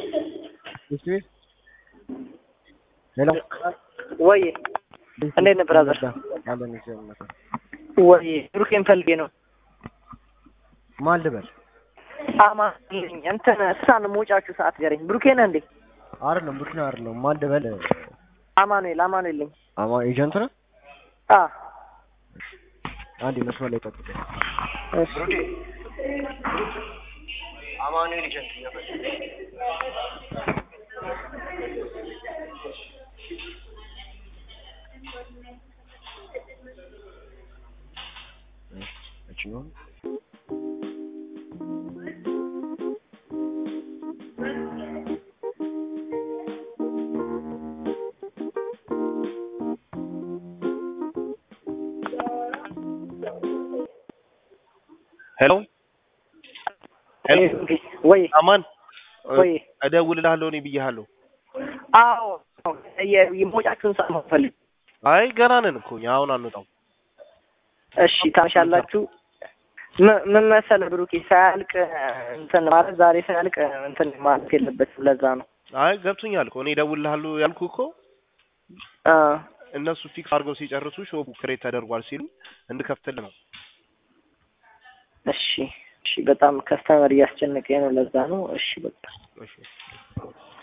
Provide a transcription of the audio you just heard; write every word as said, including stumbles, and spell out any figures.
This Hello. ወይ እንዴት ነህ ብራዘር? አለን ይሰማል። ወይ ብሩኬን ፈልጌ ነው። ማን ልበል? አማን ነኝ። እንትን እሳን ሞጫችሁ ሰዓት ገረኝ። ብሩኬ ነህ እንዴ? አይደለም ብሩኬ አይደለም። ማን ልበል? አማኑኤል አማኑኤል ነኝ። አማ ኤጀንት ነህ? አ አንዴ መስመር ላይ ጠብቀኝ። እሺ ብሩኬ አማኑኤል ኤጀንት ነበር። እቺው ሄሎ ሄሎ ወይ አማን ወይ እደውልልሃለሁ እኔ ብዬሃለሁ። አዎ የሞጫችሁን ሰዓት ነው ፈልግ። አይ ገና ነን እኮ አሁን አንወጣም። እሺ ታሻላችሁ። ምን መሰለህ ብሩኬ ሳያልቅ እንትን ማለት ዛሬ ሳያልቅ እንትን ማለት የለበትም። ለዛ ነው። አይ ገብቶኛል እኮ እኔ እደውልልሃለሁ ያልኩህ እኮ አ እነሱ ፊክስ አድርገው ሲጨርሱ ሾፑ ክሬት ተደርጓል ሲሉ እንድከፍትልህ ነው። እሺ እሺ በጣም ከስተመር እያስጨነቀኝ ነው። ለዛ ነው። እሺ በቃ እሺ